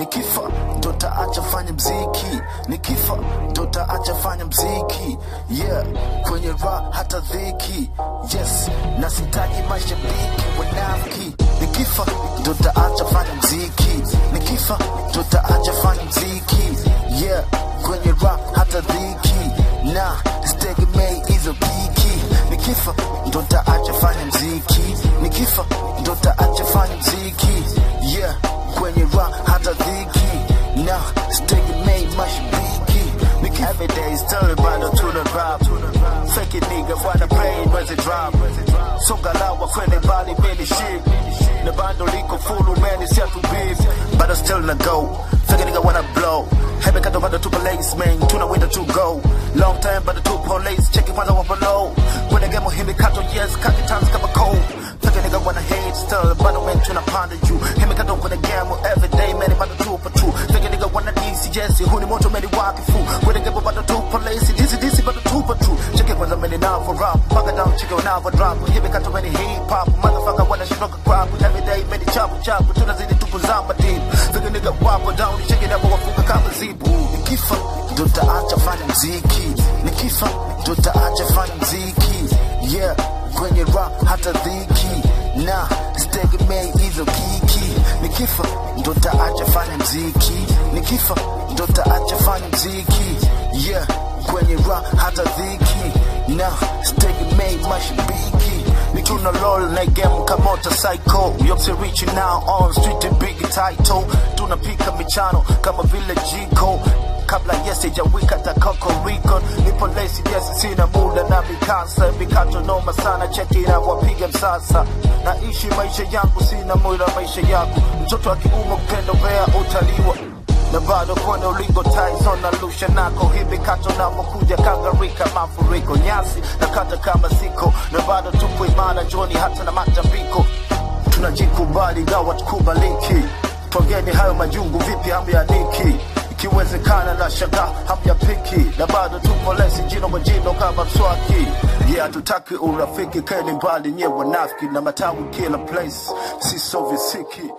nikifa ndo taacha fanya mziki, nikifa ndo taacha fanya mziki, yeah, kwenye raha hata dhiki, yes, na sitaji mashabiki wanafiki, nikifa ndo taacha fanya mziki, nikifa ndo taacha fanya mziki, yeah, kwenye raha hata dhiki, na sitegemei hizo kiki, nikifa ndo taacha fanya mziki, nikifa ndo taacha fanya mziki, yeah, kwenye raha hata dhiki, na sitegemei mashabiki. Every day story bado tuna rap, fake nigga wanna play when they drop, songa lawa kwende bali many shit, na bando liko full man si atu beef, but I still na go, fake nigga wanna blow, hebe kato bado tupo lace man, tuna window to go, long time bado tupo lace, check it kwanza wa below, when I get more himi kato yes, kaki times kama cold, fake nigga wanna hate still, bado man tuna panda you, himi kato kwenye game every day man bado tupo tu, fake nigga wanna DC yes, huni moto man wakifu, when I get bado tupo lace, DC bado tupo tu, check it kwanza man now for rap, fuck down check it now for drop, himi kato man hip hop, motherfucker wanna stroke crap, every day man chop, tunazidi tupo zamba deep, fake nigga wapo down, check it out wafunga kama zibu, nikifa ndo taacha fanya mziki, nikifa ndo taacha fanya mziki, yeah, kwenye raha hata dhiki, na sitegemei hizo kiki, nikifa ndo taacha fanya mziki, nikifa ndo taacha fanya mziki, yeah, kwenye raha hata dhiki, na sitegemei mashabiki. Tuna lol na game kama motorcycle, yopse reaching now on street and big title, tunapika michano kama vile jiko, kabla yese jawika ta kokoriko, nipo lazy yes sina muda na mikasa, mikato noma sana cheki na wapiga msasa, naishi maisha yangu sina muda maisha yako, mtoto akiuma kupenda vea utaliwa, na bado kwenye ulingo Tyson na lusha nako, hivi kato na mokuja kangarika mafuriko, nyasi na kata kama siko, na bado tupo imara joni hata na matambiko, tunajikubali gawa tukubaliki, togeni hayo majungu vipi hamu ya niki, ikiwezekana na shaka hamu ya piki, na bado tupo lesi jino majino kama mswaki, yeah, tutaki urafiki keni mbali nye wanafiki, na matawi kila place siso visiki,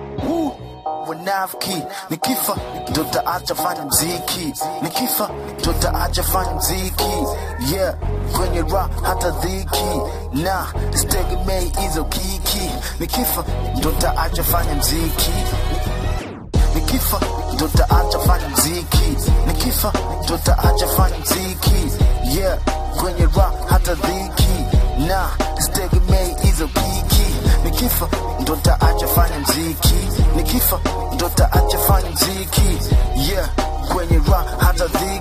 wanafiki, nikifa ndo taacha fanya mziki, nikifa ndo taacha fanya mziki, yeah, kwenye raha hata dhiki, na sitegemei hizo kiki, nikifa ndo taacha fanya mziki, nikifa ndo taacha fanya mziki, nikifa ndo taacha fanya mziki, yeah, kwenye raha hata dhiki, na sitegemei hizo kiki, nikifa ndo taacha fanya mziki, nikifa ndo taacha fanya mziki, yeah, kwenye raha hata dhiki.